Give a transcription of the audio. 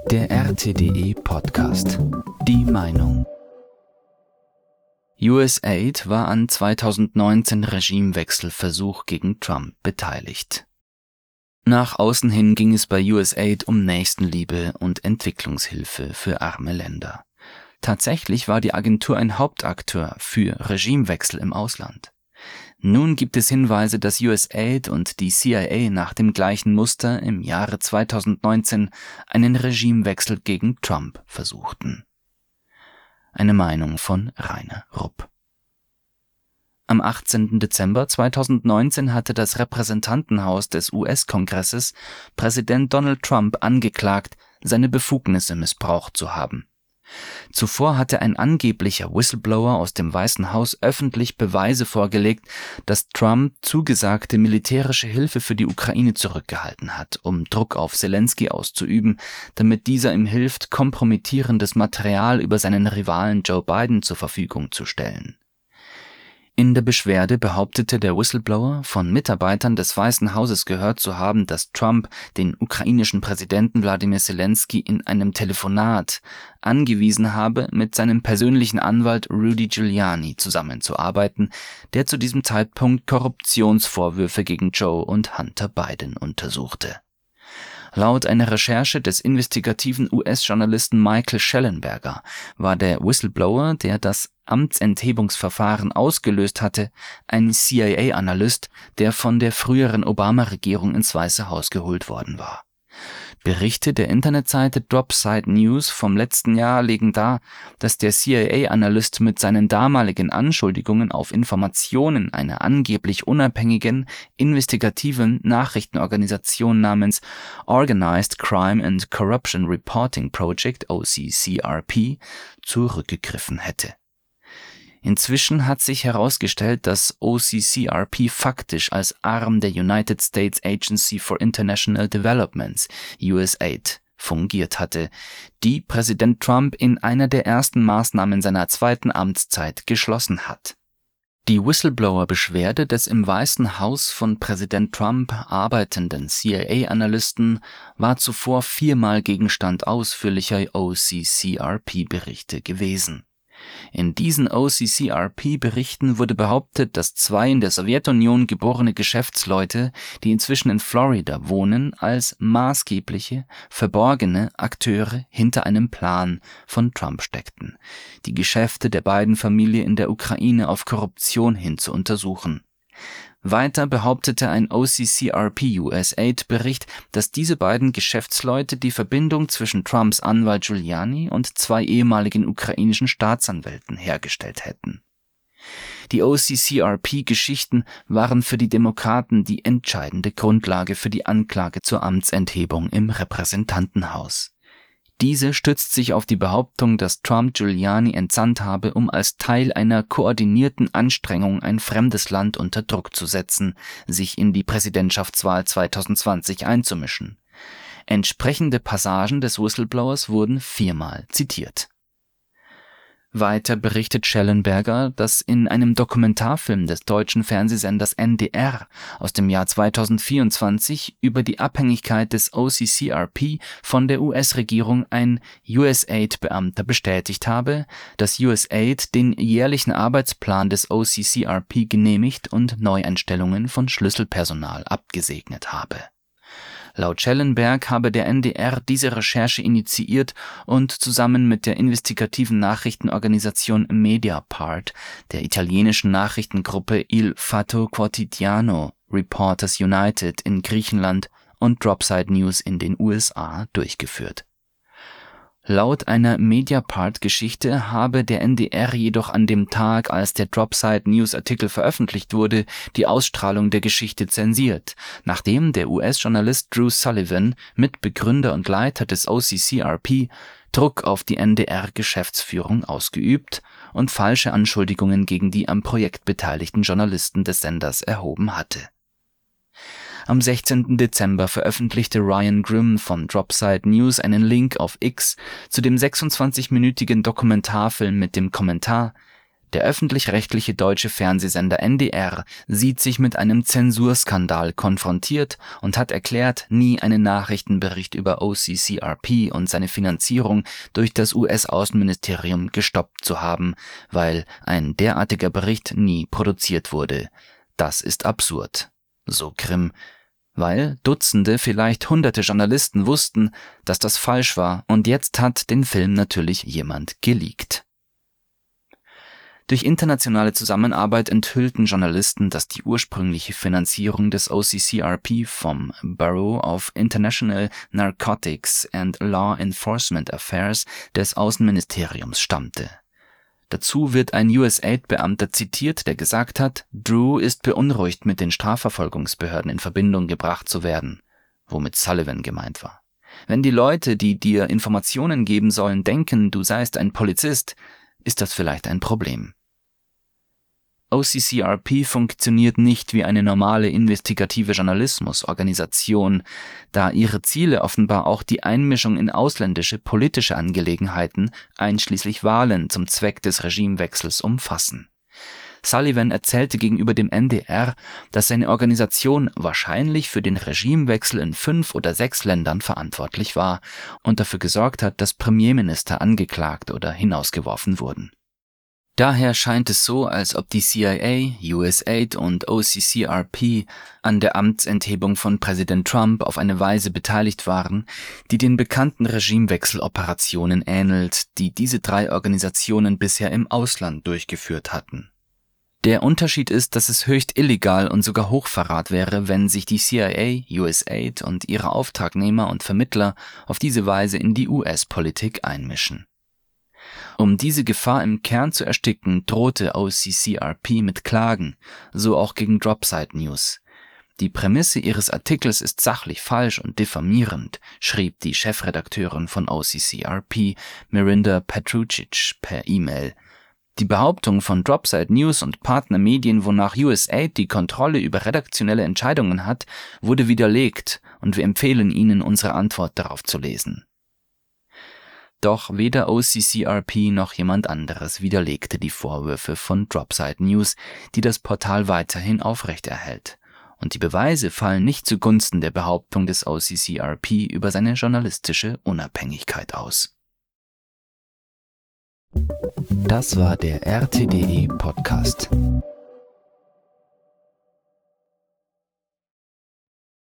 Der RTDE Podcast. Die Meinung. USAID war an 2019 Regimewechselversuch gegen Trump beteiligt. Nach außen hin ging es bei USAID um Nächstenliebe und Entwicklungshilfe für arme Länder. Tatsächlich war die Agentur ein Hauptakteur für Regimewechsel im Ausland. Nun gibt es Hinweise, dass USAID und die CIA nach dem gleichen Muster im Jahre 2019 einen Regimewechsel gegen Trump versuchten. Eine Meinung von Rainer Rupp. Am 18. Dezember 2019 hatte das Repräsentantenhaus des US-Kongresses Präsident Donald Trump angeklagt, seine Befugnisse missbraucht zu haben. Zuvor hatte ein angeblicher Whistleblower aus dem Weißen Haus öffentlich Beweise vorgelegt, dass Trump zugesagte militärische Hilfe für die Ukraine zurückgehalten hat, um Druck auf Selenskyj auszuüben, damit dieser ihm hilft, kompromittierendes Material über seinen Rivalen Joe Biden zur Verfügung zu stellen. In der Beschwerde behauptete der Whistleblower, von Mitarbeitern des Weißen Hauses gehört zu haben, dass Trump den ukrainischen Präsidenten Wladimir Selenskyj in einem Telefonat angewiesen habe, mit seinem persönlichen Anwalt Rudy Giuliani zusammenzuarbeiten, der zu diesem Zeitpunkt Korruptionsvorwürfe gegen Joe und Hunter Biden untersuchte. Laut einer Recherche des investigativen US-Journalisten Michael Shellenberger war der Whistleblower, der das Amtsenthebungsverfahren ausgelöst hatte, ein CIA-Analyst, der von der früheren Obama-Regierung ins Weiße Haus geholt worden war. Berichte der Internetseite Dropside News vom letzten Jahr legen dar, dass der CIA-Analyst mit seinen damaligen Anschuldigungen auf Informationen einer angeblich unabhängigen, investigativen Nachrichtenorganisation namens Organized Crime and Corruption Reporting Project (OCCRP) zurückgegriffen hätte. Inzwischen hat sich herausgestellt, dass OCCRP faktisch als Arm der United States Agency for International Development (USAID) fungiert hatte, die Präsident Trump in einer der ersten Maßnahmen seiner zweiten Amtszeit geschlossen hat. Die Whistleblower-Beschwerde des im Weißen Haus von Präsident Trump arbeitenden CIA-Analysten war zuvor 4-mal Gegenstand ausführlicher OCCRP-Berichte gewesen. In diesen OCCRP-Berichten wurde behauptet, dass 2 in der Sowjetunion geborene Geschäftsleute, die inzwischen in Florida wohnen, als maßgebliche, verborgene Akteure hinter einem Plan von Trump steckten, die Geschäfte der Biden-Familie in der Ukraine auf Korruption hin zu untersuchen. Weiter behauptete ein OCCRP-USAID-Bericht, dass diese beiden Geschäftsleute die Verbindung zwischen Trumps Anwalt Giuliani und 2 ehemaligen ukrainischen Staatsanwälten hergestellt hätten. Die OCCRP-Geschichten waren für die Demokraten die entscheidende Grundlage für die Anklage zur Amtsenthebung im Repräsentantenhaus. Diese stützt sich auf die Behauptung, dass Trump Giuliani entsandt habe, um als Teil einer koordinierten Anstrengung ein fremdes Land unter Druck zu setzen, sich in die Präsidentschaftswahl 2020 einzumischen. Entsprechende Passagen des Whistleblowers wurden 4-mal zitiert. Weiter berichtet Shellenberger, dass in einem Dokumentarfilm des deutschen Fernsehsenders NDR aus dem Jahr 2024 über die Abhängigkeit des OCCRP von der US-Regierung ein USAID-Beamter bestätigt habe, dass USAID den jährlichen Arbeitsplan des OCCRP genehmigt und Neueinstellungen von Schlüsselpersonal abgesegnet habe. Laut Schellenberg habe der NDR diese Recherche initiiert und zusammen mit der investigativen Nachrichtenorganisation Mediapart, der italienischen Nachrichtengruppe Il Fatto Quotidiano, Reporters United in Griechenland und Dropside News in den USA durchgeführt. Laut einer Mediapart-Geschichte habe der NDR jedoch an dem Tag, als der Dropside News-Artikel veröffentlicht wurde, die Ausstrahlung der Geschichte zensiert, nachdem der US-Journalist Drew Sullivan, Mitbegründer und Leiter des OCCRP, Druck auf die NDR-Geschäftsführung ausgeübt und falsche Anschuldigungen gegen die am Projekt beteiligten Journalisten des Senders erhoben hatte. Am 16. Dezember veröffentlichte Ryan Grim von Dropside News einen Link auf X zu dem 26-minütigen Dokumentarfilm mit dem Kommentar: Der öffentlich-rechtliche deutsche Fernsehsender NDR sieht sich mit einem Zensurskandal konfrontiert und hat erklärt, nie einen Nachrichtenbericht über OCCRP und seine Finanzierung durch das US-Außenministerium gestoppt zu haben, weil ein derartiger Bericht nie produziert wurde. Das ist absurd, so Grimm, weil Dutzende, vielleicht Hunderte Journalisten wussten, dass das falsch war, und jetzt hat den Film natürlich jemand geleakt. Durch internationale Zusammenarbeit enthüllten Journalisten, dass die ursprüngliche Finanzierung des OCCRP vom Bureau of International Narcotics and Law Enforcement Affairs des Außenministeriums stammte. Dazu wird ein USAID-Beamter zitiert, der gesagt hat, Drew ist beunruhigt, mit den Strafverfolgungsbehörden in Verbindung gebracht zu werden, womit Sullivan gemeint war. Wenn die Leute, die dir Informationen geben sollen, denken, du seist ein Polizist, ist das vielleicht ein Problem. OCCRP funktioniert nicht wie eine normale investigative Journalismusorganisation, da ihre Ziele offenbar auch die Einmischung in ausländische politische Angelegenheiten, einschließlich Wahlen, zum Zweck des Regimewechsels umfassen. Sullivan erzählte gegenüber dem NDR, dass seine Organisation wahrscheinlich für den Regimewechsel in 5 oder 6 Ländern verantwortlich war und dafür gesorgt hat, dass Premierminister angeklagt oder hinausgeworfen wurden. Daher scheint es so, als ob die CIA, USAID und OCCRP an der Amtsenthebung von Präsident Trump auf eine Weise beteiligt waren, die den bekannten Regimewechseloperationen ähnelt, die diese 3 Organisationen bisher im Ausland durchgeführt hatten. Der Unterschied ist, dass es höchst illegal und sogar Hochverrat wäre, wenn sich die CIA, USAID und ihre Auftragnehmer und Vermittler auf diese Weise in die US-Politik einmischen. Um diese Gefahr im Kern zu ersticken, drohte OCCRP mit Klagen, so auch gegen Dropside News. Die Prämisse ihres Artikels ist sachlich falsch und diffamierend, schrieb die Chefredakteurin von OCCRP, Mirinda Petrucic, per E-Mail. Die Behauptung von Dropside News und Partnermedien, wonach USAID die Kontrolle über redaktionelle Entscheidungen hat, wurde widerlegt, und wir empfehlen Ihnen, unsere Antwort darauf zu lesen. Doch weder OCCRP noch jemand anderes widerlegte die Vorwürfe von Dropside News, die das Portal weiterhin aufrechterhält. Und die Beweise fallen nicht zugunsten der Behauptung des OCCRP über seine journalistische Unabhängigkeit aus. Das war der RTDE Podcast.